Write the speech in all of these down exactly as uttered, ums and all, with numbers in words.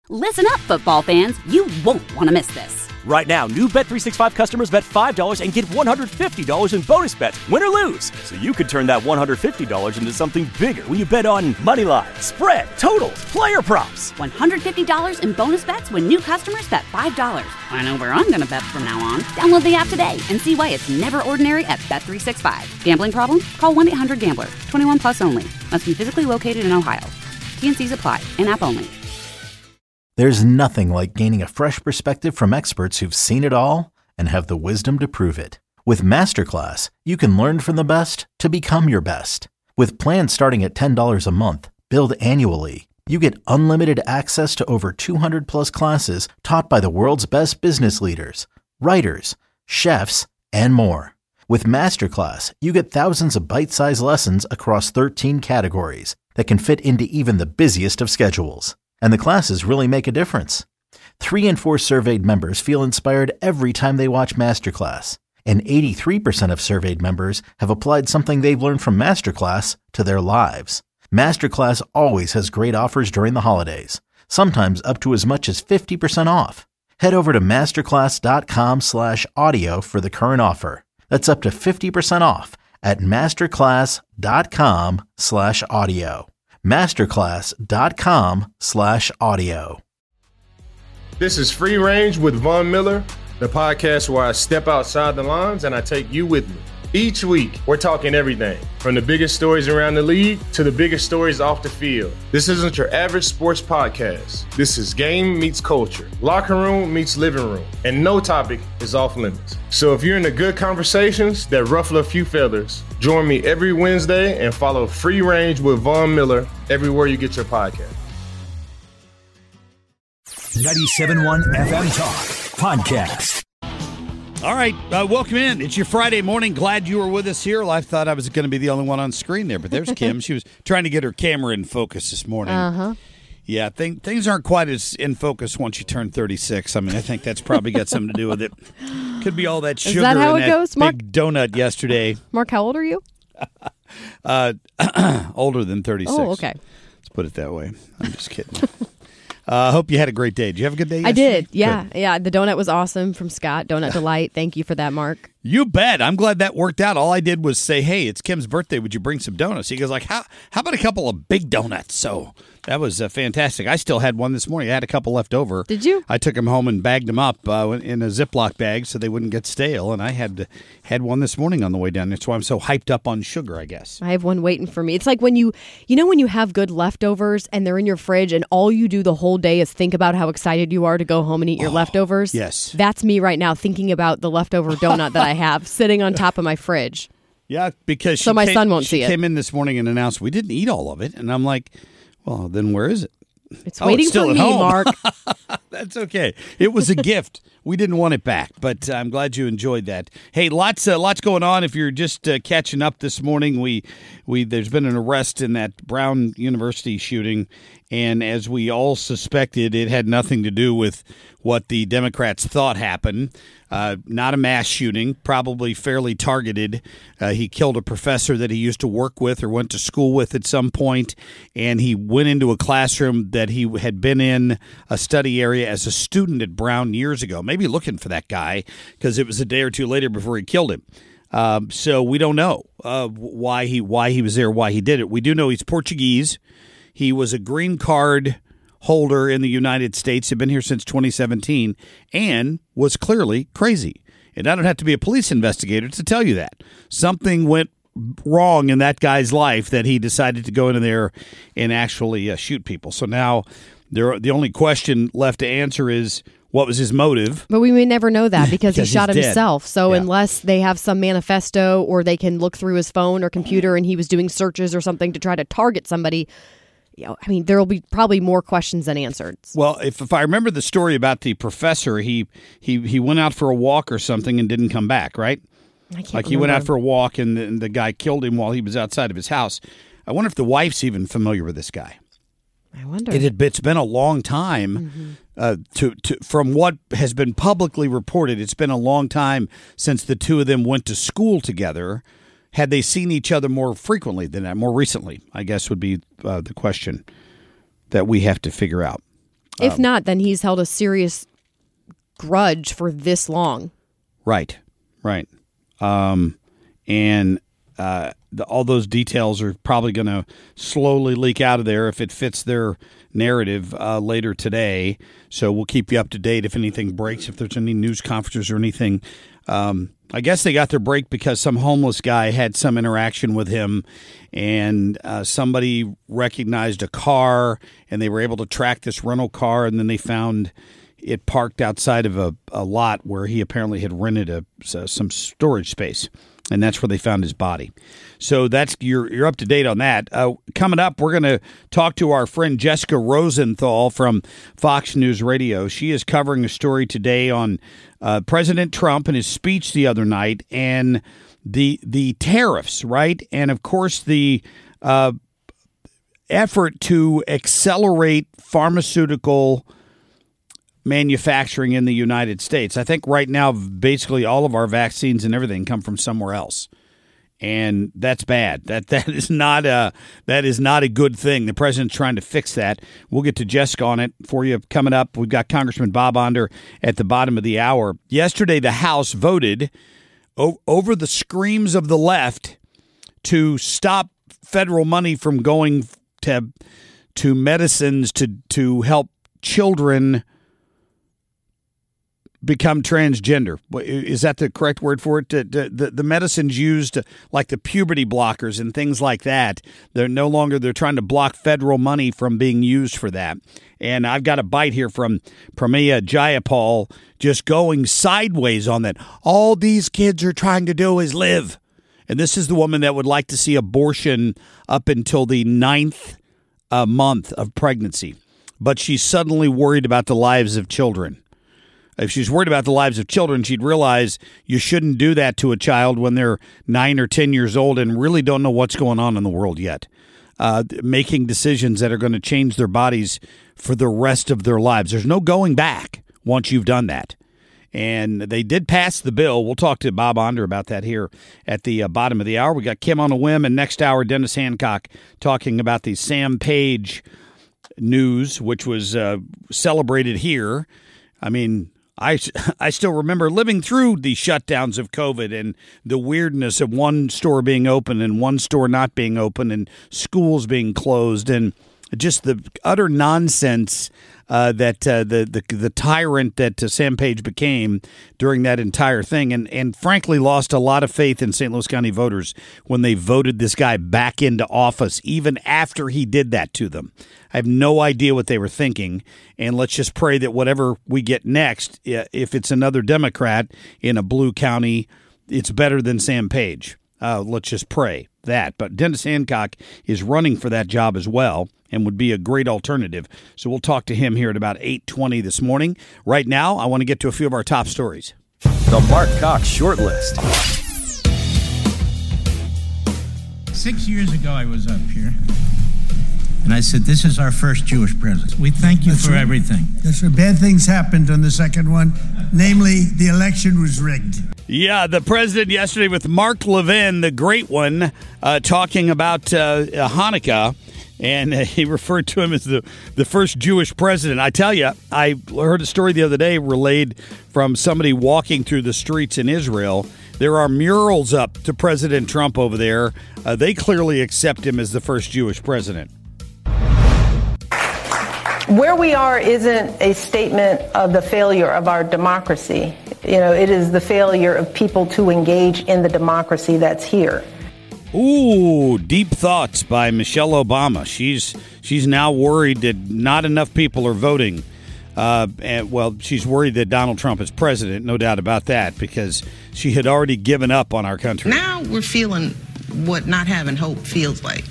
Listen up, football fans. You won't want to miss this. Right now, new Bet three sixty-five customers bet five dollars and get one hundred fifty dollars in bonus bets, win or lose. So you could turn that one hundred fifty dollars into something bigger when you bet on money line, spread, totals, player props. one hundred fifty dollars in bonus bets when new customers bet five dollars. I know where I'm going to bet from now on. Download the app today and see why it's never ordinary at Bet three sixty-five. Gambling problem? Call one eight hundred gambler. twenty-one plus only. Must be physically located in Ohio. T N Cs apply. In-app only. There's nothing like gaining a fresh perspective from experts who've seen it all and have the wisdom to prove it. With Masterclass, you can learn from the best to become your best. With plans starting at ten dollars a month, billed annually, you get unlimited access to over two hundred plus classes taught by the world's best business leaders, writers, chefs, and more. With Masterclass, you get thousands of bite-sized lessons across thirteen categories that can fit into even the busiest of schedules. And the classes really make a difference. Three in four surveyed members feel inspired every time they watch Masterclass. And eighty-three percent of surveyed members have applied something they've learned from Masterclass to their lives. Masterclass always has great offers during the holidays, sometimes up to as much as fifty percent off. Head over to masterclass.com slash audio for the current offer. That's up to fifty percent off at masterclass.com slash audio. masterclass.com slash audio. This is Free Range with Von Miller, the podcast where I step outside the lines and I take you with me. Each week, we're talking everything from the biggest stories around the league to the biggest stories off the field. This isn't your average sports podcast. This is game meets culture, locker room meets living room, and no topic is off limits. So if you're into good conversations that ruffle a few feathers, join me every Wednesday and follow Free Range with Von Miller everywhere you get your podcast. ninety-seven point one F M Talk Podcast. All right, uh, welcome in. It's your Friday morning. Glad you were with us here. I thought I was going to be the only one on screen there, but there's Kim. She was trying to get her camera in focus this morning. Uh-huh. Yeah, th- things aren't quite as in focus once you turn thirty-six. I mean, I think that's probably got something to do with it. Could be all that sugar Is that how in it that goes, Mark? big donut yesterday. Mark, how old are you? uh, older than thirty-six. Oh, okay. Let's put it that way. I'm just kidding. I uh, hope you had a great day. Did you have a good day yesterday? I did, yeah. Good. Yeah, the donut was awesome from Scott. Donut Delight. Thank you for that, Mark. You bet. I'm glad that worked out. All I did was say, hey, it's Kim's birthday. Would you bring some donuts? He goes like, how How about a couple of big donuts? So that was uh, fantastic. I still had one this morning. I had a couple left over. Did you? I took them home and bagged them up uh, in a Ziploc bag so they wouldn't get stale. And I had had one this morning on the way down. That's why I'm so hyped up on sugar, I guess. I have one waiting for me. It's like when you, you know when you have good leftovers and they're in your fridge and all you do the whole day is think about how excited you are to go home and eat your oh, leftovers? Yes. That's me right now thinking about the leftover donut that I have sitting on top of my fridge. Yeah, because she so my came, son won't she see it. came in this morning and announced we didn't eat all of it. And I'm like, well, then where is it? It's oh, waiting it's still for at me, home. Mark. That's okay. It was a gift. We didn't want it back, but I'm glad you enjoyed that. Hey, lots, uh, lots going on. If you're just uh, catching up this morning, we, we, there's been an arrest in that Brown University shooting, and as we all suspected, it had nothing to do with what the Democrats thought happened. Uh, not a mass shooting, probably fairly targeted. Uh, he killed a professor that he used to work with or went to school with at some point, and he went into a classroom that he had been in a study area as a student at Brown years ago, maybe looking for that guy because it was a day or two later before he killed him. Um, so we don't know uh, why he why he was there, why he did it. We do know he's Portuguese. He was a green card holder in the United States, had been here since twenty seventeen, and was clearly crazy. And I don't have to be a police investigator to tell you that. Something went wrong in that guy's life that he decided to go into there and actually uh, shoot people. So now there, the only question left to answer is, what was his motive? But we may never know that because, because he shot he's himself. dead. So Yeah. unless they have some manifesto or they can look through his phone or computer and he was doing searches or something to try to target somebody, you know, I mean, there will be probably more questions than answers. Well, if, if I remember the story about the professor, he, he, he went out for a walk or something and didn't come back, right? I can't Like he remember. went out for a walk and the, and the guy killed him while he was outside of his house. I wonder if the wife's even familiar with this guy. I wonder. It had, it's been a long time. Mm-hmm. Uh, to, to from what has been publicly reported, it's been a long time since the two of them went to school together. Had they seen each other more frequently than that, more recently, I guess would be uh, the question that we have to figure out. If Um, not, then he's held a serious grudge for this long. Right, right. Um, and uh, the, all those details are probably going to slowly leak out of there if it fits their narrative uh, later today. So we'll keep you up to date if anything breaks, if there's any news conferences or anything. Um, I guess they got their break because some homeless guy had some interaction with him, and uh, somebody recognized a car, and they were able to track this rental car, and then they found it parked outside of a, a lot where he apparently had rented a, some storage space, and that's where they found his body. So that's you're you're up to date on that. Uh, coming up, we're going to talk to our friend Jessica Rosenthal from Fox News Radio. She is covering a story today on uh, President Trump and his speech the other night, and the the tariffs, right? And of course the uh, effort to accelerate pharmaceutical manufacturing in the United States. I think right now, basically all of our vaccines and everything come from somewhere else, and that's bad. That that is not a that is not a good thing. The president's trying to fix that. We'll get to Jessica on it for you coming up. We've got Congressman Bob Onder at the bottom of the hour. Yesterday, the House voted o- over the screams of the left to stop federal money from going to to medicines to to help children become transgender. Is that the correct word for it? The, the, the medicines used, like the puberty blockers and things like that, they're no longer, they're trying to block federal money from being used for that. And I've got a bite here from Pramila Jayapal just going sideways on that. All these kids are trying to do is live. And this is the woman that would like to see abortion up until the ninth uh, month of pregnancy. But she's suddenly worried about the lives of children. If she's worried about the lives of children, she'd realize you shouldn't do that to a child when they're nine or ten years old and really don't know what's going on in the world yet. Uh, making decisions that are going to change their bodies for the rest of their lives. There's no going back once you've done that. And they did pass the bill. We'll talk to Bob Onder about that here at the uh, bottom of the hour. We got Kim on a whim, and next hour, Dennis Hancock talking about the Sam Page news, which was uh, celebrated here. I mean, I, I still remember living through the shutdowns of COVID and the weirdness of one store being open and one store not being open and schools being closed and just the utter nonsense uh, that uh, the, the the tyrant that uh, Sam Page became during that entire thing, and, and frankly lost a lot of faith in Saint Louis County voters when they voted this guy back into office, even after he did that to them. I have no idea what they were thinking, and let's just pray that whatever we get next, if it's another Democrat in a blue county, it's better than Sam Page. Uh, let's just pray that. But Dennis Hancock is running for that job as well and would be a great alternative. So we'll talk to him here at about eight twenty this morning. Right now, I want to get to a few of our top stories. The Mark Cox Shortlist. Six years ago, I was up here, and I said, this is our first Jewish president. We thank you That's for right. everything. That's right. Bad things happened on the second one. Namely, the election was rigged. Yeah, the president yesterday with Mark Levin, the great one, uh, talking about uh, Hanukkah, and uh, he referred to him as the, the first Jewish president. I tell you, I heard a story the other day relayed from somebody walking through the streets in Israel. There are murals up to President Trump over there. Uh, they clearly accept him as the first Jewish president. Where we are isn't a statement of the failure of our democracy. You know, it is the failure of people to engage in the democracy that's here. Ooh, deep thoughts by Michelle Obama. She's she's now worried that not enough people are voting. Uh, and, well, she's worried that Donald Trump is president, no doubt about that, because she had already given up on our country. Now we're feeling what not having hope feels like.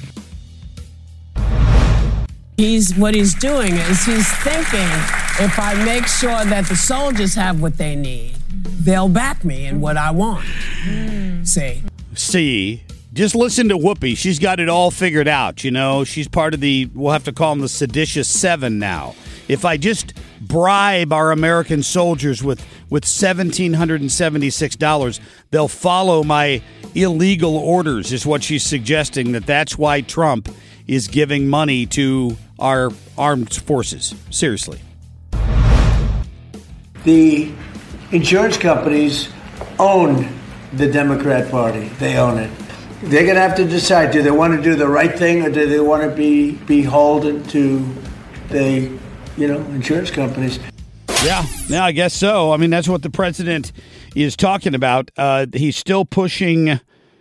He's what he's doing is he's thinking, if I make sure that the soldiers have what they need, they'll back me in what I want. Mm. See? See? Just listen to Whoopi. She's got it all figured out, you know. She's part of the, we'll have to call them the seditious seven now. If I just bribe our American soldiers with, with one thousand seven hundred seventy-six dollars, they'll follow my illegal orders, is what she's suggesting, that that's why Trump is giving money to our armed forces. Seriously. the insurance companies own the Democrat Party. They own it. They're going to have to decide, do they want to do the right thing or do they want to be beholden to the, you know, insurance companies? Yeah, yeah, I guess so. I mean, that's what the president is talking about. Uh, he's still pushing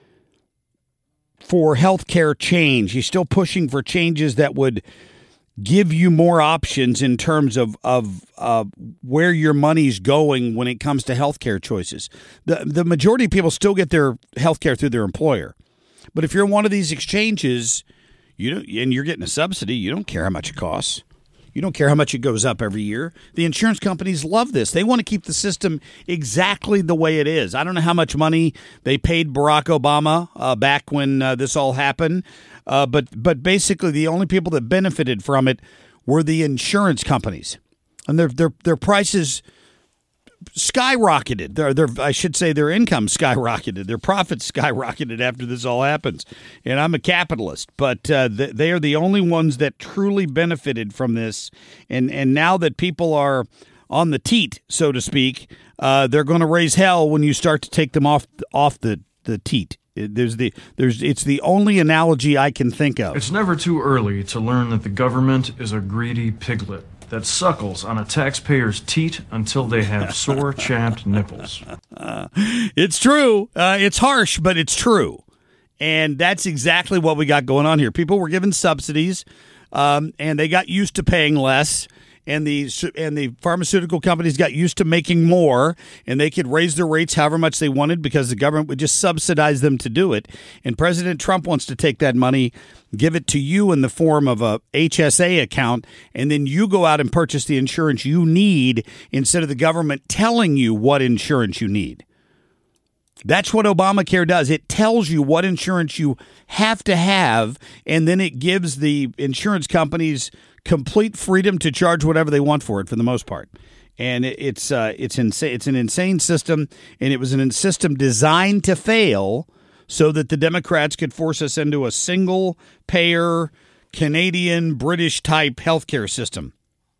for healthcare change. He's still pushing for changes that would give you more options in terms of of uh, where your money's going when it comes to healthcare choices. The the majority of people still get their healthcare through their employer. But if you're in one of these exchanges, you don't, and you're getting a subsidy, you don't care how much it costs. You don't care how much it goes up every year. The insurance companies love this. They want to keep the system exactly the way it is. I don't know how much money they paid Barack Obama uh, back when uh, this all happened, uh, but but basically the only people that benefited from it were the insurance companies, and their their their prices skyrocketed. Their, their, I should say their income skyrocketed. Their profits skyrocketed after this all happens. And I'm a capitalist, but uh, th- they are the only ones that truly benefited from this. And and now that people are on the teat, so to speak, uh, they're going to raise hell when you start to take them off off the, the teat. There's the there's it's the only analogy I can think of. It's never too early to learn that the government is a greedy piglet that suckles on a taxpayer's teat until they have sore, chapped nipples. Uh, it's true. Uh, it's harsh, but it's true. And that's exactly what we got going on here. People were given subsidies, um, and they got used to paying less. And the and the pharmaceutical companies got used to making more, and they could raise their rates however much they wanted because the government would just subsidize them to do it. And President Trump wants to take that money, give it to you in the form of a H S A account, and then you go out and purchase the insurance you need instead of the government telling you what insurance you need. That's what Obamacare does. It tells you what insurance you have to have, and then it gives the insurance companies complete freedom to charge whatever they want for it, for the most part. And it's uh, it's insane. It's an insane system, and it was an system designed to fail so that the Democrats could force us into a single-payer, Canadian, British-type healthcare system,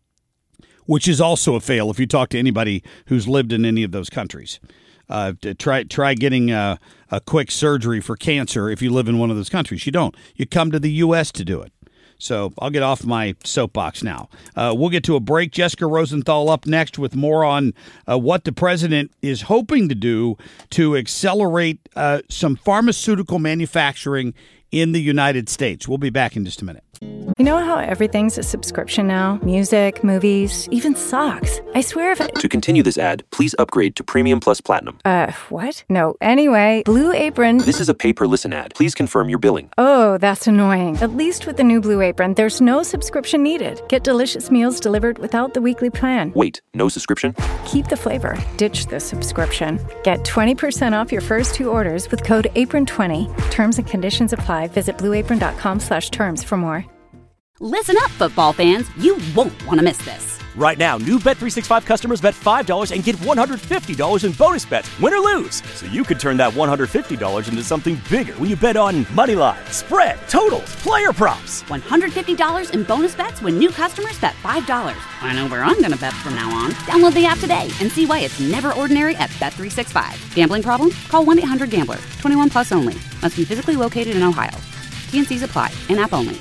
which is also a fail if you talk to anybody who's lived in any of those countries. Uh, to try try getting a, a quick surgery for cancer if you live in one of those countries. You don't. You come to the U S to do it. So I'll get off my soapbox now. Uh, we'll get to a break. Jessica Rosenthal up next with more on uh, what the president is hoping to do to accelerate uh, some pharmaceutical manufacturing in the United States. We'll be back in just a minute. You know how everything's a subscription now? Music, movies, even socks. I swear if it... To continue this ad, please upgrade to Premium Plus Platinum. Uh, what? No. Anyway, Blue Apron... This is a pay-per-listen ad. Please confirm your billing. Oh, that's annoying. At least with the new Blue Apron, there's no subscription needed. Get delicious meals delivered without the weekly plan. Wait, no subscription? Keep the flavor. Ditch the subscription. Get twenty percent off your first two orders with code apron twenty. Terms and conditions apply. Visit blueapron.com slash terms for more. Listen up, football fans. You won't want to miss this. Right now, new Bet three sixty-five customers bet five dollars and get one hundred fifty dollars in bonus bets, win or lose. So you could turn that one hundred fifty dollars into something bigger when you bet on money line, spread, totals, player props. one hundred fifty dollars in bonus bets when new customers bet five dollars. I know where I'm going to bet from now on. Download the app today and see why it's never ordinary at Bet three sixty-five. Gambling problem? Call one eight hundred gambler. twenty-one plus only. Must be physically located in Ohio. T and C's apply. In-app only.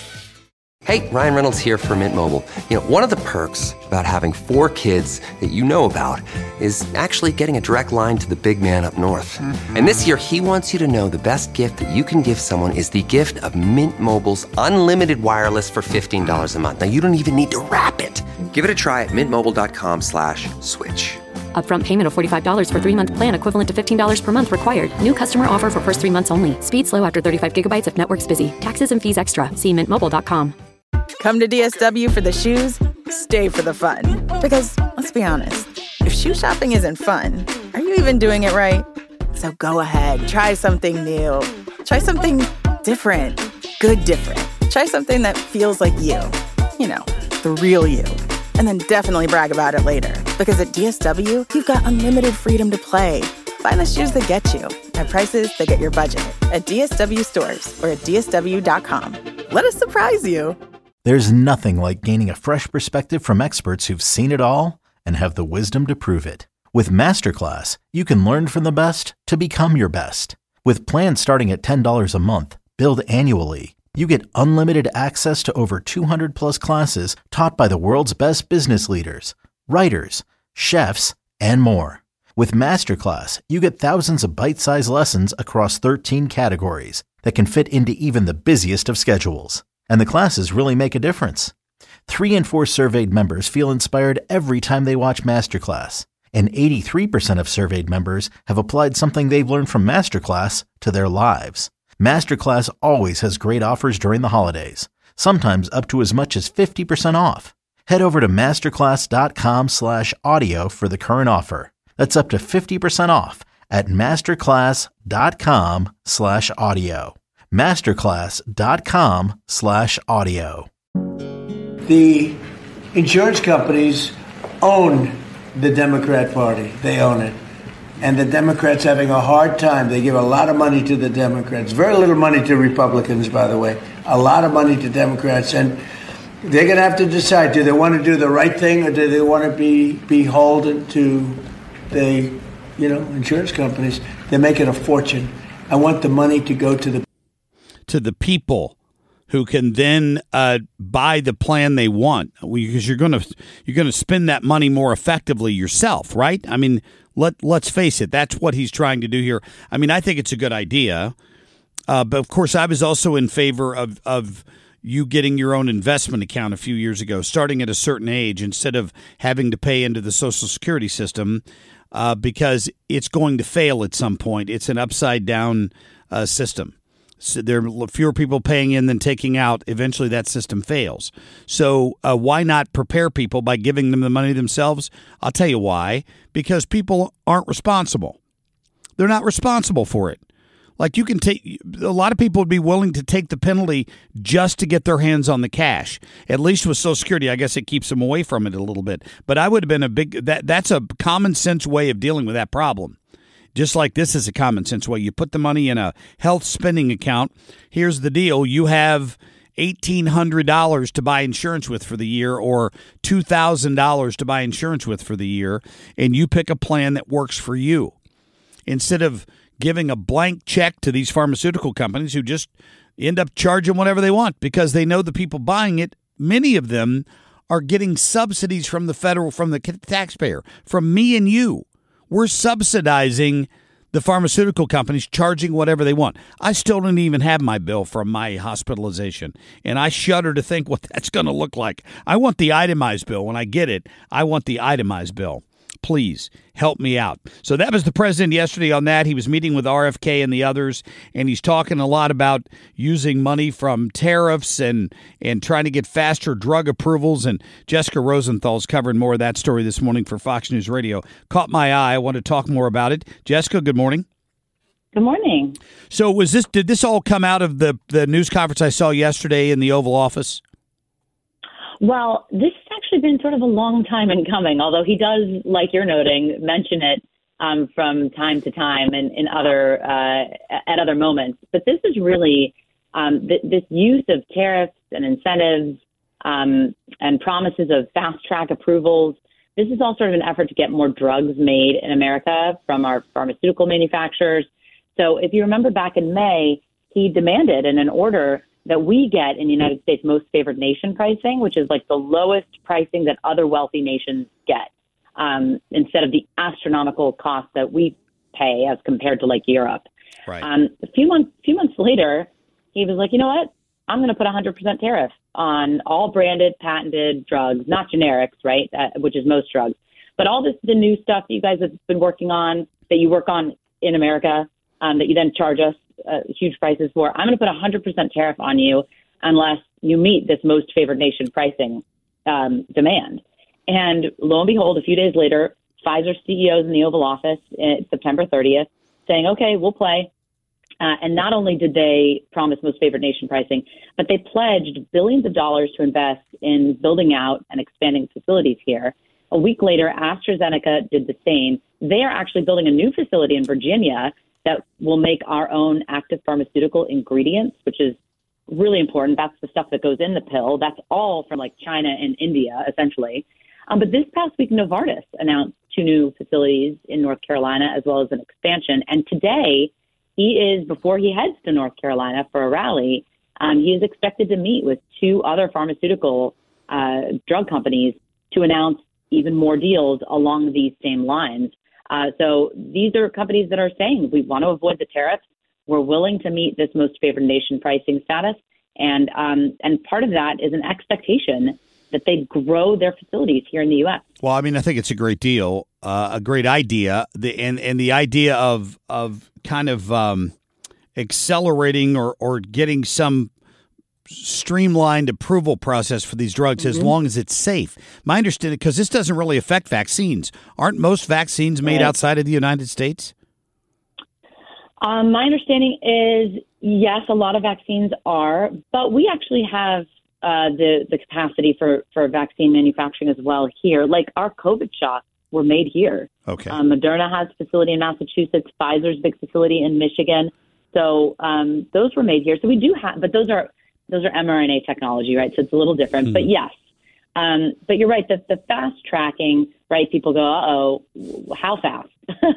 Hey, Ryan Reynolds here for Mint Mobile. You know, one of the perks about having four kids that you know about is actually getting a direct line to the big man up north. Mm-hmm. And this year, he wants you to know the best gift that you can give someone is the gift of Mint Mobile's unlimited wireless for fifteen dollars a month. Now, you don't even need to wrap it. Give it a try at mintmobile.com slash switch. Upfront payment of forty-five dollars for three-month plan equivalent to fifteen dollars per month required. New customer offer for first three months only. Speed slow after thirty-five gigabytes if network's busy. Taxes and fees extra. See mint mobile dot com. Come to D S W for the shoes, stay for the fun. Because, let's be honest, if shoe shopping isn't fun, are you even doing it right? So go ahead, try something new. Try something different. Good different. Try something that feels like you. You know, the real you. And then definitely brag about it later. Because at D S W, you've got unlimited freedom to play. Find the shoes that get you at prices that get your budget at D S W stores or at D S W dot com. Let us surprise you. There's nothing like gaining a fresh perspective from experts who've seen it all and have the wisdom to prove it. With Masterclass, you can learn from the best to become your best. With plans starting at ten dollars a month, billed annually, you get unlimited access to over two hundred plus classes taught by the world's best business leaders, writers, chefs, and more. With Masterclass, you get thousands of bite-sized lessons across thirteen categories that can fit into even the busiest of schedules. And the classes really make a difference. Three in four surveyed members feel inspired every time they watch Masterclass. And eighty-three percent of surveyed members have applied something they've learned from Masterclass to their lives. Masterclass always has great offers during the holidays, sometimes up to as much as fifty percent off. Head over to masterclass.com slash audio for the current offer. That's up to fifty percent off at masterclass.com slash audio. Masterclass.com slash audio. The insurance companies own the Democrat Party. They own it. And the Democrats having a hard time. They give a lot of money to the Democrats. Very little money to Republicans, by the way. A lot of money to Democrats. And they're going to have to decide, do they want to do the right thing or do they want to be beholden to the, you know, insurance companies? They're making a fortune. I want the money to go to the to the people who can then uh, buy the plan they want, because you're going to you're going to spend that money more effectively yourself, right? I mean, let let's face it, that's what he's trying to do here. I mean, I think it's a good idea, uh, but of course, I was also in favor of of you getting your own investment account a few years ago, starting at a certain age instead of having to pay into the Social Security system, uh, because it's going to fail at some point. It's an upside down uh, system. So there are fewer people paying in than taking out. Eventually, that system fails. So uh, why not prepare people by giving them the money themselves? I'll tell you why. Because people aren't responsible. They're not responsible for it. Like you can take a lot of people would be willing to take the penalty just to get their hands on the cash. At least with Social Security, I guess it keeps them away from it a little bit. But I would have been a big that that's a common sense way of dealing with that problem. Just like this is a common sense way. You put the money in a health spending account. Here's the deal. You have eighteen hundred dollars to buy insurance with for the year or two thousand dollars to buy insurance with for the year, and you pick a plan that works for you. Instead of giving a blank check to these pharmaceutical companies who just end up charging whatever they want because they know the people buying it, many of them are getting subsidies from the federal, from the taxpayer, from me and you. We're subsidizing the pharmaceutical companies, charging whatever they want. I still don't even have my bill from my hospitalization, and I shudder to think what that's going to look like. I want the itemized bill. When I get it, I want the itemized bill. Please help me out. So that was the president yesterday on that. He was meeting with R F K and the others, and he's talking a lot about using money from tariffs and, and trying to get faster drug approvals. And Jessica Rosenthal's covering more of that story this morning for Fox News Radio. Caught my eye. I want to talk more about it. Jessica, good morning. Good morning. So was this? Did this all come out of the, the news conference I saw yesterday in the Oval Office? Well, this has actually been sort of a long time in coming, although he does, like you're noting, mention it um, from time to time and in other uh, at other moments. But this is really um, th- this use of tariffs and incentives um, and promises of fast track approvals. This is all sort of an effort to get more drugs made in America from our pharmaceutical manufacturers. So if you remember back in May, he demanded in an order that we get in the United States most favored nation pricing, which is like the lowest pricing that other wealthy nations get, um, instead of the astronomical cost that we pay as compared to like Europe. Right. Um, a few months, few months later, he was like, you know what? I'm going to put a hundred percent tariff on all branded, patented drugs, not generics, right? Uh, which is most drugs, but all this, the new stuff that you guys have been working on, that you work on in America, um, that you then charge us Uh, huge prices for. I'm going to put a one hundred percent tariff on you unless you meet this most favored nation pricing um, demand. And lo and behold, a few days later, Pfizer C E Os in the Oval Office, uh, September thirtieth, saying, okay, we'll play. Uh, and not only did they promise most favored nation pricing, but they pledged billions of dollars to invest in building out and expanding facilities here. A week later, AstraZeneca did the same. They are actually building a new facility in Virginia that will make our own active pharmaceutical ingredients, which is really important. That's the stuff that goes in the pill. That's all from like China and India, essentially. Um, but this past week, Novartis announced two new facilities in North Carolina, as well as an expansion. And today, he is, before he heads to North Carolina for a rally, um, he is expected to meet with two other pharmaceutical uh, drug companies to announce even more deals along these same lines. Uh, so these are companies that are saying we want to avoid the tariffs. We're willing to meet this most favored nation pricing status. And um, and part of that is an expectation that they grow their facilities here in the U S. Well, I mean, I think it's a great deal, uh, a great idea, the, and and the idea of of kind of um, accelerating or or getting some streamlined approval process for these drugs, mm-hmm. as long as it's safe. My understanding, because this doesn't really affect vaccines. Aren't most vaccines made right. outside of the United States? Um, my understanding is, yes, a lot of vaccines are, but we actually have uh, the, the capacity for, for vaccine manufacturing as well here. Like our COVID shots were made here. Okay. Um, Moderna has a facility in Massachusetts, Pfizer's big facility in Michigan. So um, those were made here. So we do have, but those are those are mRNA technology, right? So it's a little different. Mm. But yes, um, but you're right. The, the fast tracking, right? People go, uh-oh, how fast?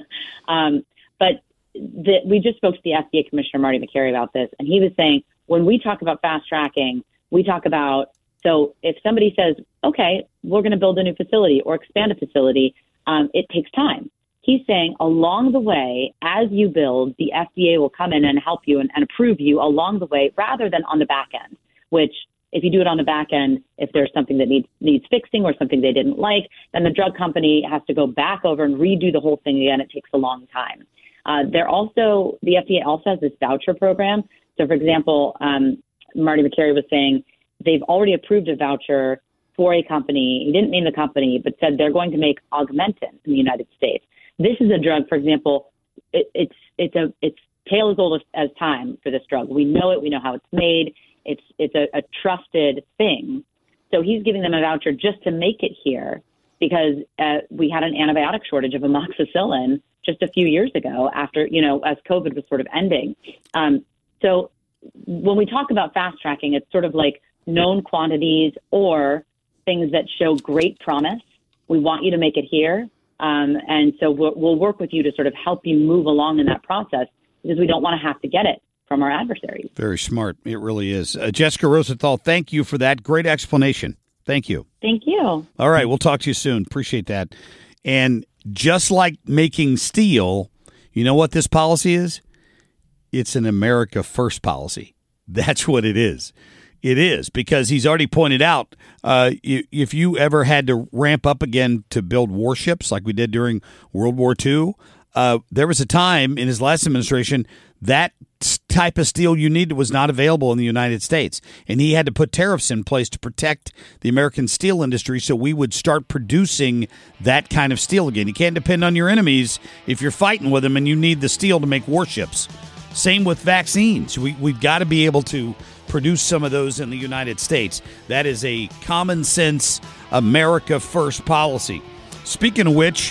um, but the, we just spoke to the F D A Commissioner, Marty Makary, about this, and he was saying when we talk about fast tracking, we talk about, so if somebody says, okay, we're going to build a new facility or expand a facility, um, it takes time. He's saying along the way, as you build, the F D A will come in and help you and, and approve you along the way rather than on the back end, which if you do it on the back end, if there's something that needs needs fixing or something they didn't like, then the drug company has to go back over and redo the whole thing again. It takes a long time. Uh, they're also, the F D A also has this voucher program. So, for example, um, Marty Makary was saying they've already approved a voucher for a company. He didn't name the company, but said they're going to make Augmentin in the United States. This is a drug, for example, it, it's it's a it's tale as old as, as time for this drug. We know it. We know how it's made. It's it's a, a trusted thing. So he's giving them a voucher just to make it here because uh, we had an antibiotic shortage of amoxicillin just a few years ago after, you know, as COVID was sort of ending. Um, so when we talk about fast tracking, it's sort of like known quantities or things that show great promise. We want you to make it here. Um, and so we'll, we'll work with you to sort of help you move along in that process because we don't want to have to get it from our adversaries. Very smart. It really is. Uh, Jessica Rosenthal, thank you for that. Great explanation. Thank you. Thank you. All right. We'll talk to you soon. Appreciate that. And just like making steel, you know what this policy is? It's an America First policy. That's what it is. It is, because he's already pointed out uh, if you ever had to ramp up again to build warships like we did during World War Two, uh, there was a time in his last administration that type of steel you needed was not available in the United States. And he had to put tariffs in place to protect the American steel industry so we would start producing that kind of steel again. You can't depend on your enemies if you're fighting with them and you need the steel to make warships. Same with vaccines. We, we've got to be able to produce some of those in the United States. That is a common sense America First policy. Speaking of which,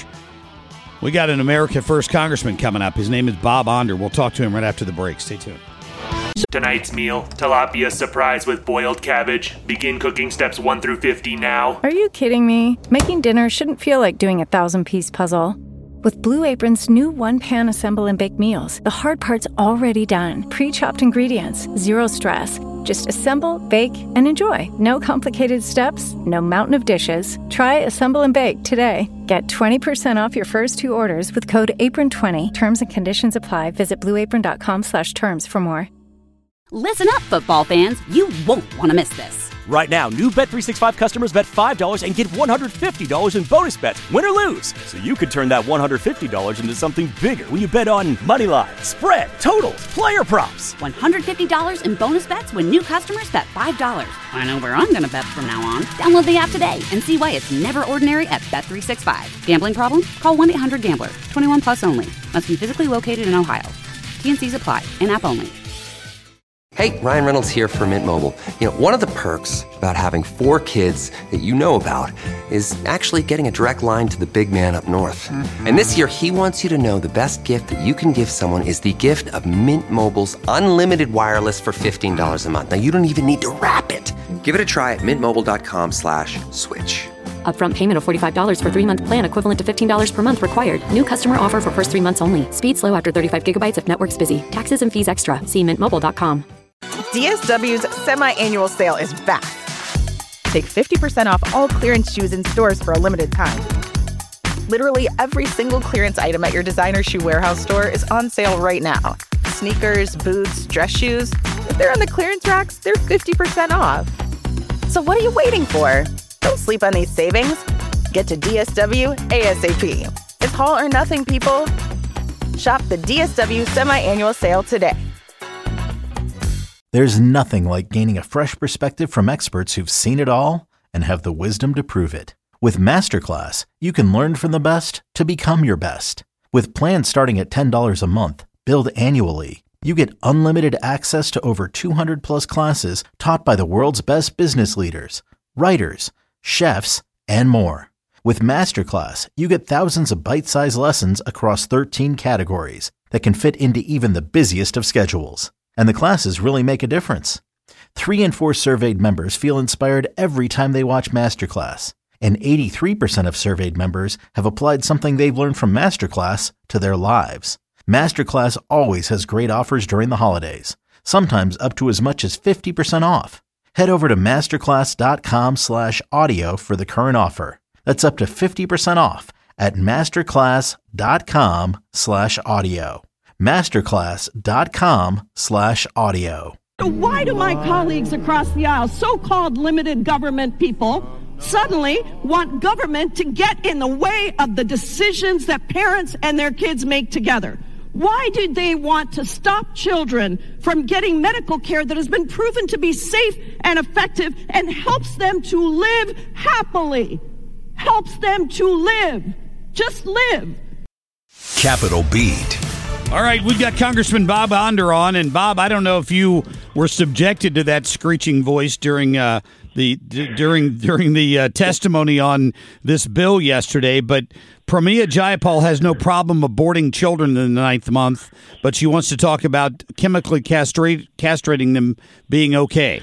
we got an America First congressman coming up. His name is Bob Onder. We'll talk to him right after the break. Stay tuned. Tonight's meal, tilapia surprise with boiled cabbage. Begin cooking steps one through fifty now. Are you kidding me? Making dinner shouldn't feel like doing a thousand-piece puzzle. With Blue Apron's new one-pan assemble and bake meals, the hard part's already done. Pre-chopped ingredients, zero stress. Just assemble, bake, and enjoy. No complicated steps, no mountain of dishes. Try Assemble and Bake today. Get twenty percent off your first two orders with code apron twenty. Terms and conditions apply. Visit blueapron.com slash terms for more. Listen up, football fans. You won't want to miss this. Right now, new Bet three sixty-five customers bet five dollars and get one hundred fifty dollars in bonus bets, win or lose. So you could turn that one hundred fifty dollars into something bigger when you bet on money line, spread, totals, player props. one hundred fifty dollars in bonus bets when new customers bet five dollars. I know where I'm going to bet from now on. Download the app today and see why it's never ordinary at Bet three sixty-five. Gambling problem? Call one eight hundred gambler. twenty-one plus only. Must be physically located in Ohio. T N Cs apply. In-app only. Hey, Ryan Reynolds here for Mint Mobile. You know, one of the perks about having four kids that you know about is actually getting a direct line to the big man up north. Mm-hmm. And this year, he wants you to know the best gift that you can give someone is the gift of Mint Mobile's unlimited wireless for fifteen dollars a month. Now, you don't even need to wrap it. Give it a try at mintmobile.com slash switch. Upfront payment of forty-five dollars for three-month plan equivalent to fifteen dollars per month required. New customer offer for first three months only. Speed slow after thirty-five gigabytes if network's busy. Taxes and fees extra. See mint mobile dot com. D S W's semi-annual sale is back. Take fifty percent off all clearance shoes in stores for a limited time. Literally every single clearance item at your designer shoe warehouse store is on sale right now. Sneakers, boots, dress shoes. If they're on the clearance racks, they're fifty percent off. So what are you waiting for? Don't sleep on these savings. Get to D S W ASAP. It's haul or nothing, people. Shop the D S W semi-annual sale today. There's nothing like gaining a fresh perspective from experts who've seen it all and have the wisdom to prove it. With Masterclass, you can learn from the best to become your best. With plans starting at ten dollars a month, billed annually, you get unlimited access to over two hundred plus classes taught by the world's best business leaders, writers, chefs, and more. With Masterclass, you get thousands of bite-sized lessons across thirteen categories that can fit into even the busiest of schedules. And the classes really make a difference. Three in four surveyed members feel inspired every time they watch Masterclass. And eighty-three percent of surveyed members have applied something they've learned from Masterclass to their lives. Masterclass always has great offers during the holidays, sometimes up to as much as fifty percent off. Head over to masterclass.com slash audio for the current offer. That's up to fifty percent off at masterclass.com slash audio. Masterclass.com slash audio. Why do my colleagues across the aisle, so-called limited government people, suddenly want government to get in the way of the decisions that parents and their kids make together? Why do they want to stop children from getting medical care that has been proven to be safe and effective and helps them to live happily? Helps them to live. Just live. Capitol Beat. All right, we've got Congressman Bob Onder on, and Bob, I don't know if you were subjected to that screeching voice during uh, the d- during during the uh, testimony on this bill yesterday, but Pramila Jayapal has no problem aborting children in the ninth month, but she wants to talk about chemically castrate, castrating them being okay.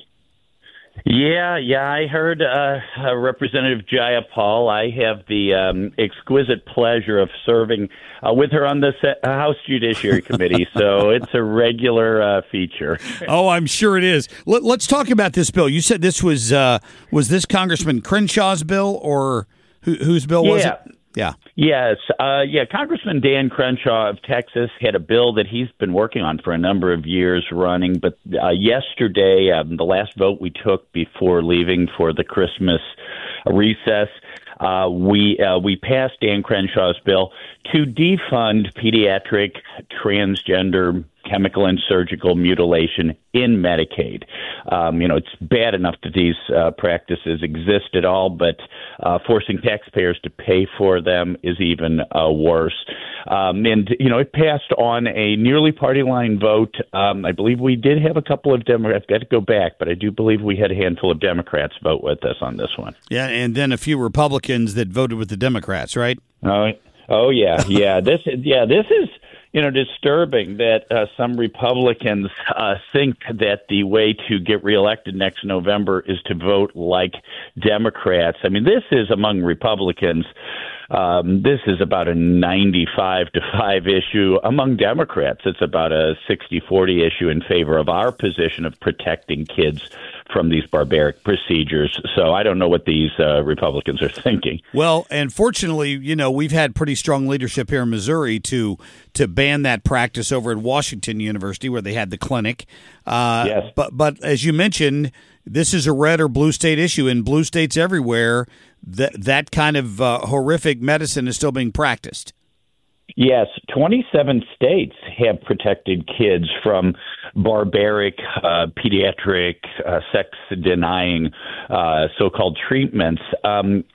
Yeah, yeah, I heard uh, uh, Representative Jayapal. I have the um, exquisite pleasure of serving uh, with her on the uh, House Judiciary Committee, so it's a regular uh, feature. Oh, I'm sure it is. Let, let's talk about this bill. You said this was uh, was this Congressman Crenshaw's bill, or who, whose bill was yeah. it? Yeah. Yes. Uh, yeah. Congressman Dan Crenshaw of Texas had a bill that he's been working on for a number of years running. But uh, yesterday, um, the last vote we took before leaving for the Christmas recess, uh, we uh, we passed Dan Crenshaw's bill to defund pediatric transgender chemical and surgical mutilation in Medicaid. Um, you know, it's bad enough that these uh, practices exist at all, but uh, forcing taxpayers to pay for them is even uh, worse. Um, and, you know, it passed on a nearly party line vote. Um, I believe we did have a couple of Democrats. I've got to go back, but I do believe we had a handful of Democrats vote with us on this one. Yeah, and then a few Republicans that voted with the Democrats, right? Oh, oh yeah, yeah. This, yeah, this is... You know, disturbing that uh, some Republicans uh, think that the way to get reelected next November is to vote like Democrats. I mean, this is among Republicans. Um, this is about a ninety-five to five issue. Among Democrats, it's about a sixty forty issue in favor of our position of protecting kids from these barbaric procedures. So I don't know what these uh, Republicans are thinking. Well, and fortunately, you know, we've had pretty strong leadership here in Missouri to to ban that practice over at Washington University, where they had the clinic. Uh, yes. But but as you mentioned, this is a red or blue state issue. In blue states everywhere, that that kind of uh, horrific medicine is still being practiced. Yes, twenty-seven states have protected kids from barbaric, uh, pediatric, uh, sex-denying uh, so-called treatments, um,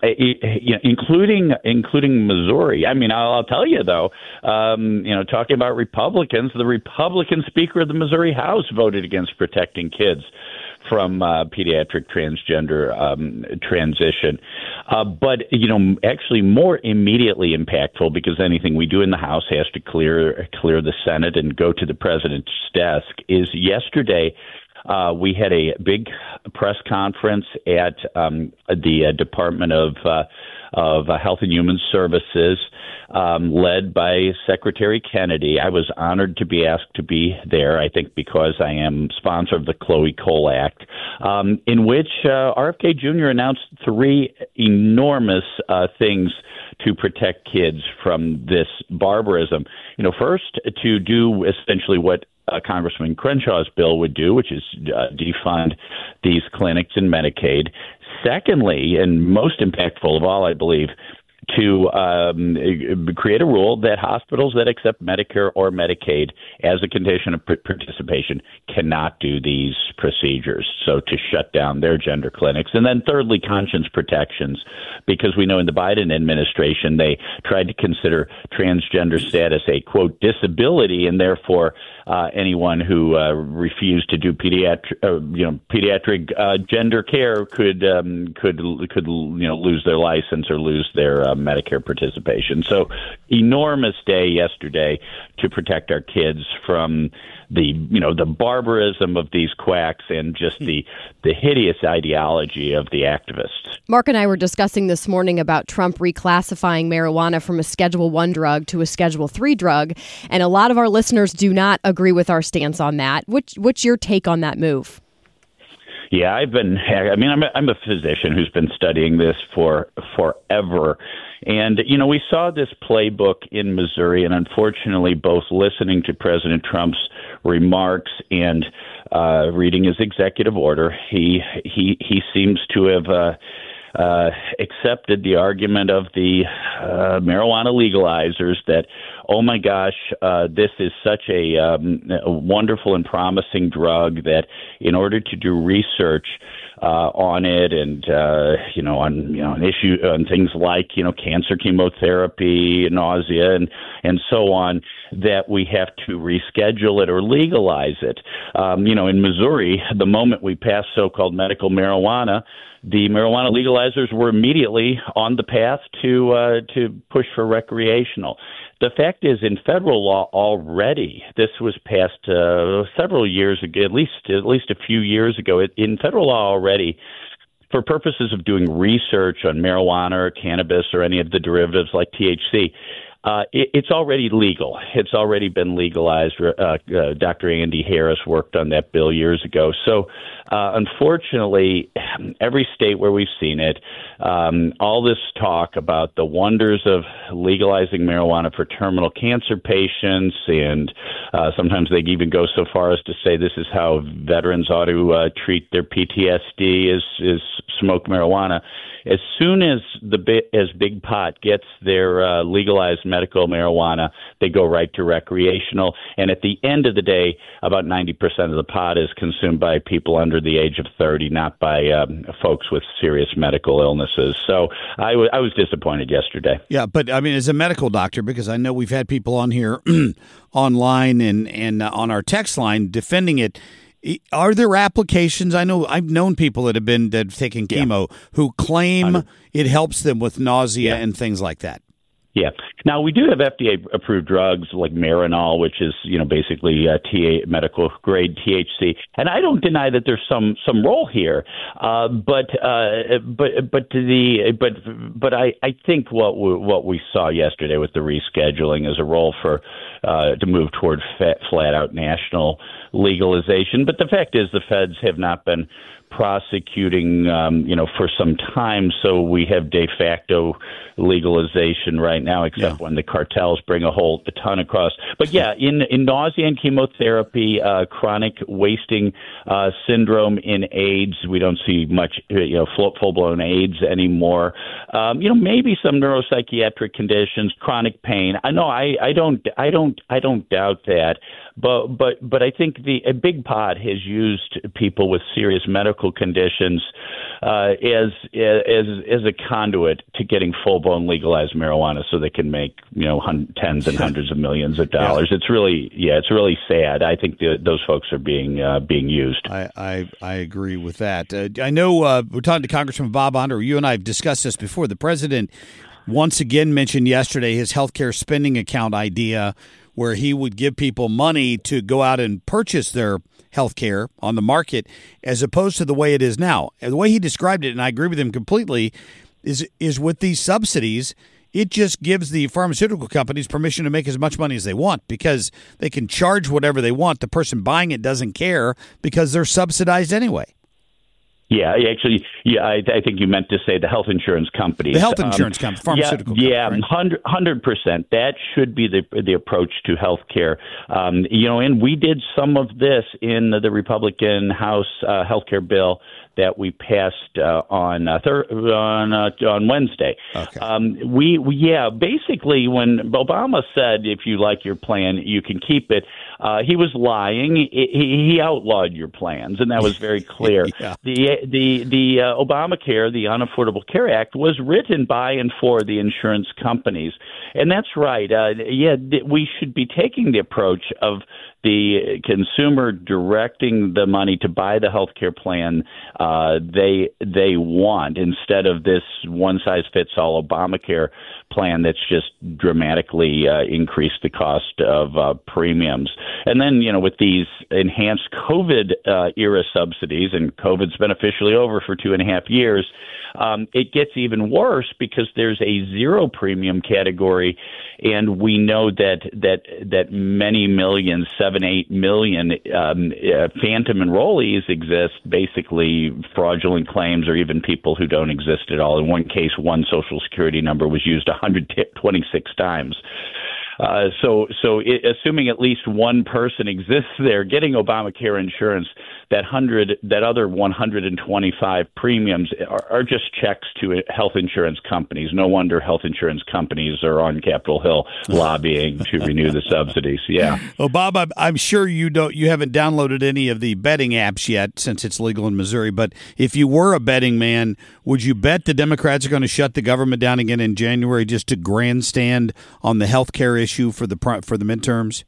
including including Missouri. I mean, I'll, I'll tell you, though, um, you know, talking about Republicans, the Republican Speaker of the Missouri House voted against protecting kids from uh, pediatric transgender um, transition. Uh, but, you know, actually more immediately impactful, because anything we do in the House has to clear clear the Senate and go to the president's desk, is yesterday Uh, we had a big press conference at um, the uh, Department of uh, of uh, Health and Human Services, um, led by Secretary Kennedy. I was honored to be asked to be there, I think because I am sponsor of the Chloe Cole Act, um, in which uh, R F K Junior announced three enormous uh, things to protect kids from this barbarism. You know, first, to do essentially what uh, Congressman Crenshaw's bill would do, which is uh, defund these clinics in Medicaid. Secondly, and most impactful of all, I believe, to um, create a rule that hospitals that accept Medicare or Medicaid as a condition of participation cannot do these procedures, so to shut down their gender clinics. And then thirdly, conscience protections, because we know in the Biden administration they tried to consider transgender status a, quote, disability, and therefore uh, anyone who uh, refused to do pediatric, uh, you know, pediatric uh, gender care could um, could could you know lose their license or lose their uh, Medicare participation. So enormous day yesterday to protect our kids from the, you know, the barbarism of these quacks and just the, the hideous ideology of the activists. Mark and I were discussing this morning about Trump reclassifying marijuana from a Schedule one drug to a Schedule three drug, and a lot of our listeners do not agree with our stance on that. What's, what's your take on that move? Yeah, I've been, I mean, I'm a, I'm a physician who's been studying this for forever. And, you know, we saw this playbook in Missouri, and unfortunately, both listening to President Trump's remarks and uh, reading his executive order, he he he seems to have uh, uh, accepted the argument of the uh, marijuana legalizers that, oh my gosh, uh, this is such a, um, a wonderful and promising drug that in order to do research uh, on it and, uh, you know, on, you know, an issue on things like, you know, cancer chemotherapy, nausea, and, and so on, that we have to reschedule it or legalize it. Um, you know, in Missouri, the moment we passed so-called medical marijuana, the marijuana legalizers were immediately on the path to uh, to push for recreational. The fact is, in federal law already, this was passed uh, several years ago, at least at least a few years ago. In federal law already, for purposes of doing research on marijuana or cannabis or any of the derivatives like T H C, Uh, it, it's already legal. It's already been legalized. Uh, uh, Doctor Andy Harris worked on that bill years ago. So, uh, unfortunately, every state where we've seen it, um, all this talk about the wonders of legalizing marijuana for terminal cancer patients, and uh, sometimes they even go so far as to say this is how veterans ought to uh, treat their P T S D, is, is smoke marijuana. As soon as the as Big Pot gets their uh, legalized medical marijuana, they go right to recreational. And at the end of the day, about ninety percent of the pot is consumed by people under the age of thirty, not by um, folks with serious medical illnesses. So I, w- I was disappointed yesterday. Yeah, but I mean, as a medical doctor, because I know we've had people on here online and, and uh, on our text line defending it. Are there applications? I know I've known people that have been that have taken chemo yeah. who claim it helps them with nausea yeah. and things like that. Yeah. Now, we do have F D A-approved drugs like Marinol, which is, you know, basically uh, T A, medical grade T H C, and I don't deny that there's some some role here. Uh, but uh, but but the but but I, I think what we, what we saw yesterday with the rescheduling is a role for uh, to move toward flat out national legalization. But the fact is, the feds have not been prosecuting, um, you know, for some time. So we have de facto legalization right now, except yeah. when the cartels bring a whole a ton across. But yeah, in, in nausea and chemotherapy, uh, chronic wasting uh, syndrome in AIDS, we don't see much, you know, full blown AIDS anymore. Um, you know, maybe some neuropsychiatric conditions, chronic pain. I know, I, I don't, I don't, I don't doubt that. But but but I think the a Big Pot has used people with serious medical conditions uh, as as as a conduit to getting full blown legalized marijuana, so they can make, you know, hun- tens and hundreds of millions of dollars. Yeah. It's really yeah, it's really sad. I think the, those folks are being uh, being used. I, I I agree with that. Uh, I know uh, we're talking to Congressman Bob Onder. You and I have discussed this before. The president once again mentioned yesterday his healthcare spending account idea, where he would give people money to go out and purchase their health care on the market as opposed to the way it is now. And the way he described it, and I agree with him completely, is is with these subsidies, it just gives the pharmaceutical companies permission to make as much money as they want because they can charge whatever they want. The person buying it doesn't care because they're subsidized anyway. Yeah, actually, yeah, I, I think you meant to say the health insurance companies. The health insurance um, companies, pharmaceutical yeah, companies. Yeah, right? one hundred percent. That should be the the approach to health care. Um, you know, and we did some of this in the, the Republican House uh, health care bill that we passed uh, on uh, thir- on uh, on Wednesday. Okay. Um, we, we yeah, basically when Obama said if you like your plan you can keep it, uh, he was lying. He, he outlawed your plans, and that was very clear. yeah. The the the uh, Obamacare, the Unaffordable Care Act, was written by and for the insurance companies, and that's right. Uh, yeah, th- we should be taking the approach of the consumer directing the money to buy the health care plan uh, they they want instead of this one-size-fits-all Obamacare plan that's just dramatically uh, increased the cost of uh, premiums. And then, you know, with these enhanced COVID uh, era subsidies, and COVID's been officially over for two and a half years, um, it gets even worse because there's a zero premium category, and we know that that that many millions, seven, eight million um, uh, phantom enrollees exist, basically fraudulent claims or even people who don't exist at all. In one case, one Social Security number was used one hundred twenty-six times. Uh, so, so it, assuming at least one person exists there getting Obamacare insurance, that hundred, that other one hundred twenty-five premiums are, are just checks to health insurance companies. No wonder health insurance companies are on Capitol Hill lobbying to renew the subsidies. Yeah. Well, Bob, I'm, I'm sure you don't, you haven't downloaded any of the betting apps yet since it's legal in Missouri. But if you were a betting man, would you bet the Democrats are going to shut the government down again in January just to grandstand on the health care issue for the for the midterms?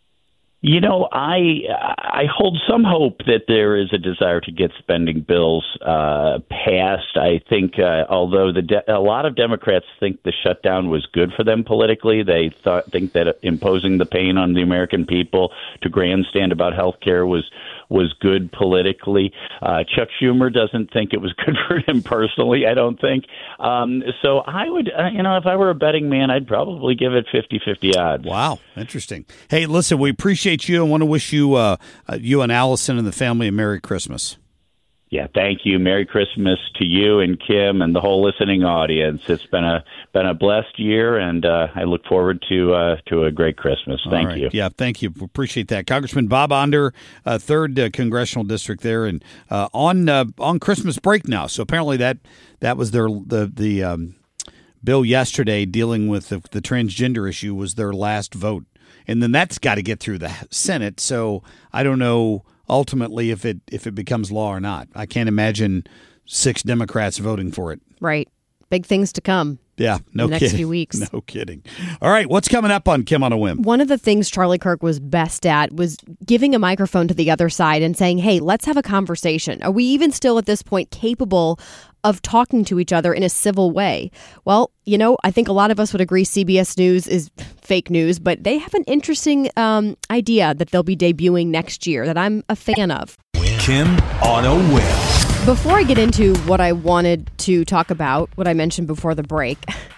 You know, I I hold some hope that there is a desire to get spending bills uh, passed. I think, uh, although the de- a lot of Democrats think the shutdown was good for them politically, they thought think that imposing the pain on the American people to grandstand about health care was was good politically. Uh, Chuck Schumer doesn't think it was good for him personally, I don't think. Um, so I would, uh, you know, if I were a betting man, I'd probably give it fifty-fifty odds. Wow, interesting. Hey, listen, we appreciate you. I want to wish you, uh, you and Allison and the family a Merry Christmas. Yeah, thank you. Merry Christmas to you and Kim and the whole listening audience. It's been a been a blessed year, and uh, I look forward to uh, to a great Christmas. Thank All right. you. Yeah, thank you. Appreciate that, Congressman Bob Onder, uh, third uh, congressional district there, and uh, on uh, on Christmas break now. So apparently that that was their the the um, bill yesterday dealing with the, the transgender issue was their last vote, and then that's got to get through the Senate. So I don't know. Ultimately, if it if it becomes law or not. I can't imagine six Democrats voting for it. Right. Big things to come. Yeah, no in the next kidding. few weeks. No kidding. All right, what's coming up on Kim on a Whim? One of the things Charlie Kirk was best at was giving a microphone to the other side and saying, hey, let's have a conversation. Are we even still at this point capable of talking to each other in a civil way? Well, you know, I think a lot of us would agree C B S News is fake news, but they have an interesting um, idea that they'll be debuting next year that I'm a fan of. Kim on a Whim. Before I get into what I wanted to talk about, what I mentioned before the break,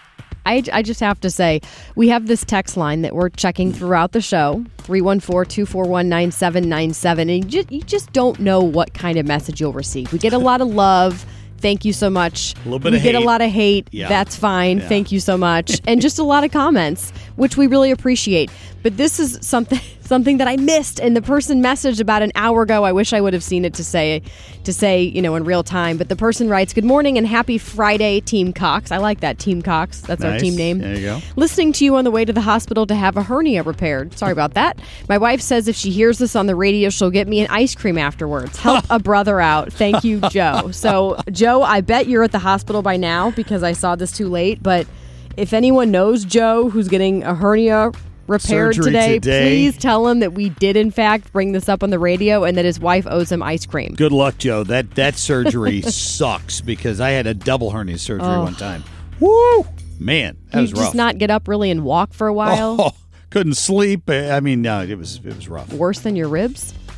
I, I just have to say, we have this text line that we're checking throughout the show, three one four, two four one, nine seven nine seven, and you just, you just don't know what kind of message you'll receive. We get a lot of love. Thank you so much. A little bit we of get hate. a lot of hate. Yeah. That's fine. Yeah. Thank you so much. And just a lot of comments, which we really appreciate. But this is something something that I missed, and the person messaged about an hour ago. I wish I would have seen it to say, to say, you know, in real time. But the person writes, "Good morning and happy Friday, Team Cox." I like that, Team Cox. That's Nice. our team name. There you go. Listening to you on the way to the hospital to have a hernia repaired. Sorry about that. My wife says if she hears this on the radio, she'll get me an ice cream afterwards. Help a brother out. Thank you, Joe. So, Joe, I bet you're at the hospital by now because I saw this too late. But if anyone knows Joe who's getting a hernia repaired today, today, please tell him that we did, in fact, bring this up on the radio and that his wife owes him ice cream. Good luck, Joe. That that surgery sucks because I had a double hernia surgery Oh. one time. Woo! Man, that you was just rough. not get up really and walk for a while? Oh, couldn't sleep. I mean, no, it was it was rough. Worse than your ribs?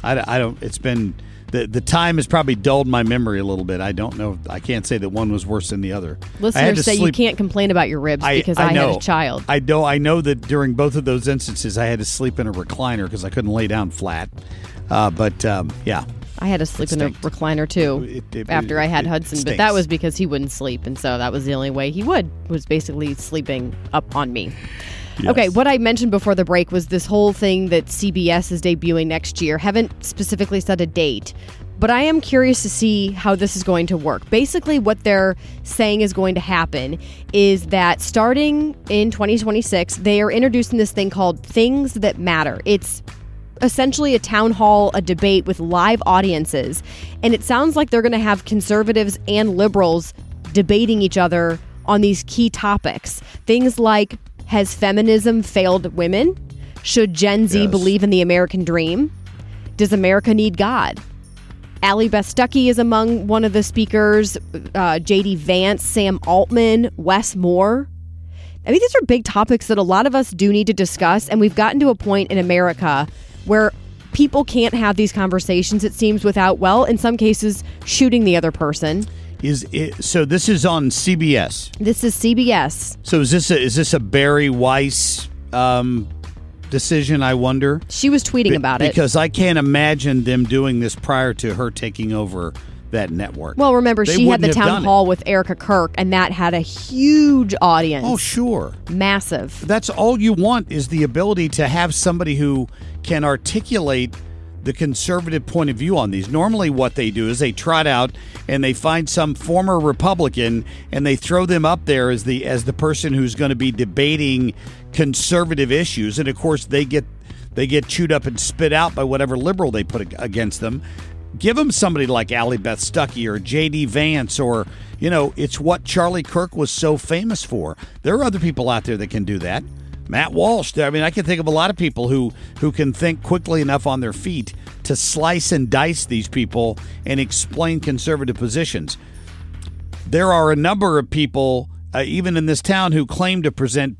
I, I don't. It's been the the time has probably dulled my memory a little bit. I don't know. I can't say that one was worse than the other. Listeners say sleep. You can't complain about your ribs I, because I, I know. had a child. I know. I know that during both of those instances, I had to sleep in a recliner because I couldn't lay down flat. Uh, but um, yeah. I had to sleep in a recliner too it, it, after it, I had it Hudson, stinks. but that was because he wouldn't sleep, and so that was the only way he would, was basically sleeping up on me. Yes. Okay, what I mentioned before the break was this whole thing that C B S is debuting next year. Haven't specifically set a date, but I am curious to see how this is going to work. Basically, what they're saying is going to happen is that starting in twenty twenty-six, they are introducing this thing called Things That Matter. It's essentially a town hall, a debate with live audiences. And it sounds like they're going to have conservatives and liberals debating each other on these key topics. Things like, has feminism failed women? Should Gen Z yes. believe in the American dream? Does America need God? Allie Beth Stuckey is among one of the speakers. Uh, J D Vance, Sam Altman, Wes Moore. I mean, these are big topics that a lot of us do need to discuss. And we've gotten to a point in America where people can't have these conversations, it seems, without, well, in some cases, shooting the other person. Is it, so this is on C B S. This is C B S. So is this a, is this a Barry Weiss um, decision, I wonder? She was tweeting Be- about it. Because I can't imagine them doing this prior to her taking over that network. Well, remember, they she had the town hall it. with Erica Kirk, and that had a huge audience. Oh, sure. Massive. That's all you want, is the ability to have somebody who can articulate the conservative point of view on these. Normally what they do is they trot out and they find some former Republican and they throw them up there as the as the person who's going to be debating conservative issues. And of course they get they get chewed up and spit out by whatever liberal they put against them. Give them somebody like Allie Beth Stuckey or J D Vance, or, you know, it's what Charlie Kirk was so famous for. There are other people out there that can do that. Matt Walsh. I mean, I can think of a lot of people who, who can think quickly enough on their feet to slice and dice these people and explain conservative positions. There are a number of people, uh, even in this town, who claim to present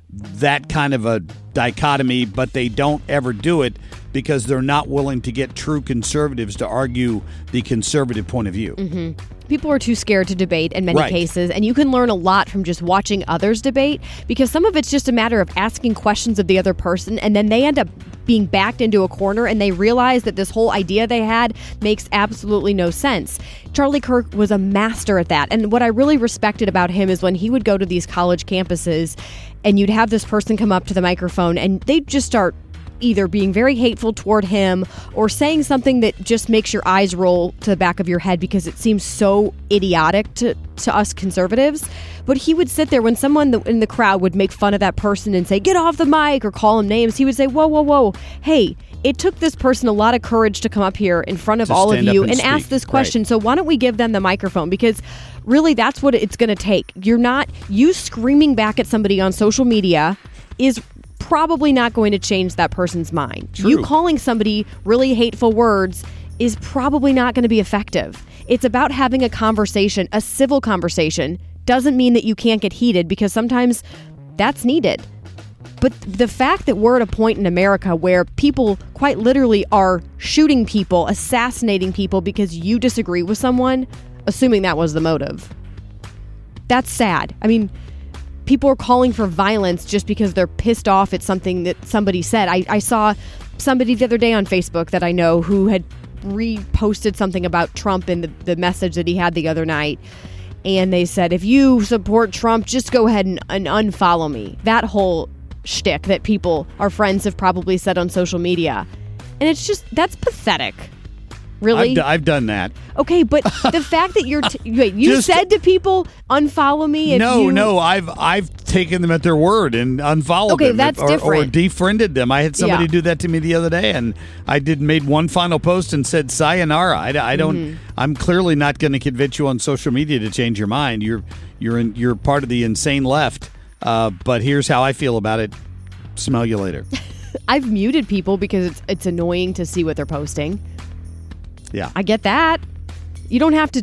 that kind of a dichotomy, but they don't ever do it because they're not willing to get true conservatives to argue the conservative point of view. Mm-hmm. People are too scared to debate in many right. cases, and you can learn a lot from just watching others debate, because some of it's just a matter of asking questions of the other person, and then they end up being backed into a corner, and they realize that this whole idea they had makes absolutely no sense. Charlie Kirk was a master at that, and what I really respected about him is when he would go to these college campuses, and you'd have this person come up to the microphone, and they'd just start either being very hateful toward him or saying something that just makes your eyes roll to the back of your head because it seems so idiotic to, to us conservatives. But he would sit there when someone in the crowd would make fun of that person and say, get off the mic, or call him names. He would say, whoa, whoa, whoa. Hey, it took this person a lot of courage to come up here in front of to all of you and, and ask this question. Right. So why don't we give them the microphone? Because really that's what it's going to take. You're not, you screaming back at somebody on social media is probably not going to change that person's mind. True. You calling somebody really hateful words is probably not going to be effective. It's about having a conversation, a civil conversation. Doesn't mean that you can't get heated, because sometimes that's needed. But the fact that we're at a point in America where people quite literally are shooting people, assassinating people because you disagree with someone, assuming that was the motive, that's sad. I mean, people are calling for violence just because they're pissed off at something that somebody said. I, I saw somebody the other day on Facebook that I know who had reposted something about Trump and the, the message that he had the other night. And they said, if you support Trump, just go ahead and, and unfollow me. That whole shtick that people, our friends, have probably said on social media. And it's just, that's pathetic. Really? I've, d- I've done that. Okay, but the fact that you're t- wait, you Just, said to people, unfollow me. If no, you... no, I've I've taken them at their word and unfollowed okay, them, that's or, different. or defriended them. I had somebody Yeah. do that to me the other day, and I did made one final post and said sayonara. I, I don't. Mhm. I'm clearly not going to convince you on social media to change your mind. You're you're in, you're part of the insane left. Uh, but here's how I feel about it. Smell you later. I've muted people because it's it's annoying to see what they're posting. Yeah. I get that. You don't have to.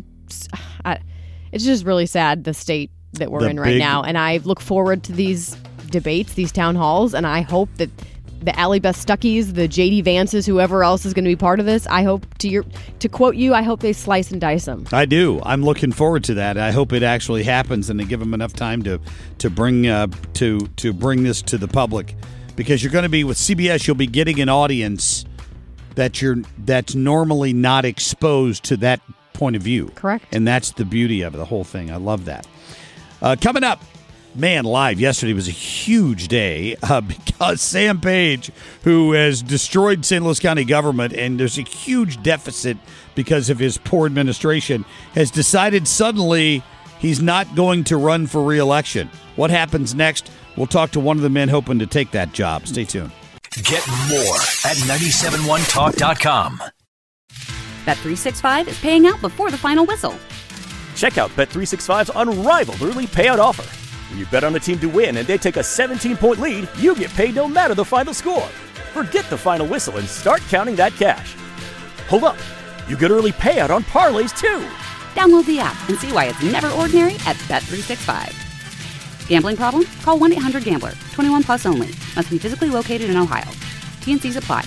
I, it's just really sad, the state that we're The in right big- now. And I look forward to these debates, these town halls, and I hope that the Allie Beth Stuckeys, the J D Vances, whoever else is going to be part of this. I hope, to your to quote you, I hope they slice and dice them. I do. I'm looking forward to that. I hope it actually happens and they give them enough time to to bring uh, to to bring this to the public, because you're going to be with C B S. You'll be getting an audience that you're that's normally not exposed to that point of view. Correct. And that's the beauty of the whole thing. I love that. Uh, coming up, man, live yesterday was a huge day uh, because Sam Page, who has destroyed Saint Louis County government, and there's a huge deficit because of his poor administration, has decided suddenly he's not going to run for re-election. What happens next? We'll talk to one of the men hoping to take that job. Stay tuned. Get more at nine seven one talk dot com. Bet three sixty-five is paying out before the final whistle. Check out Bet three sixty-five's unrivaled early payout offer. When you bet on a team to win and they take a seventeen-point lead, you get paid no matter the final score. Forget the final whistle and start counting that cash. Hold up. You get early payout on parlays, too. Download the app and see why it's never ordinary at Bet three sixty-five. Gambling problem? Call one eight hundred gambler. twenty-one plus only. Must be physically located in Ohio. T and Cs apply.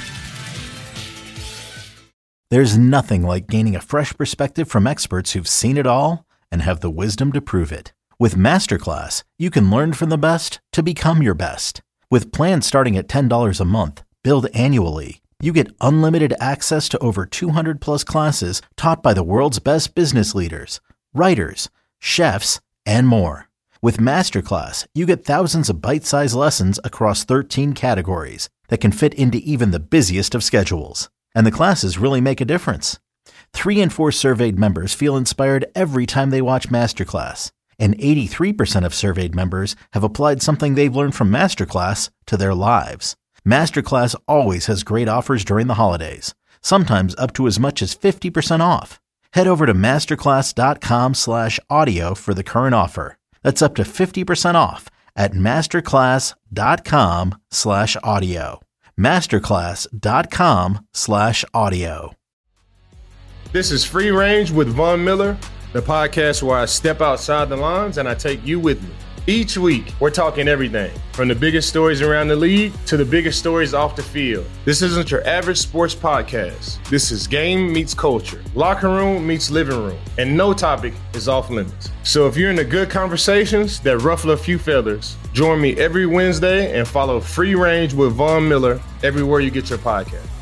There's nothing like gaining a fresh perspective from experts who've seen it all and have the wisdom to prove it. With Masterclass, you can learn from the best to become your best. With plans starting at ten dollars a month, billed annually, you get unlimited access to over two hundred plus classes taught by the world's best business leaders, writers, chefs, and more. With Masterclass, you get thousands of bite-sized lessons across thirteen categories that can fit into even the busiest of schedules. And the classes really make a difference. Three in four surveyed members feel inspired every time they watch Masterclass. And eighty-three percent of surveyed members have applied something they've learned from Masterclass to their lives. Masterclass always has great offers during the holidays, sometimes up to as much as fifty percent off. Head over to masterclass.com slash audio for the current offer. That's up to fifty percent off at masterclass.com slash audio. Masterclass.com slash audio. This is Free Range with Von Miller, the podcast where I step outside the lines and I take you with me. Each week, we're talking everything from the biggest stories around the league to the biggest stories off the field. This isn't your average sports podcast. This is game meets culture, locker room meets living room, and no topic is off limits. So if you're into good conversations that ruffle a few feathers, join me every Wednesday and follow Free Range with Von Miller everywhere you get your podcast.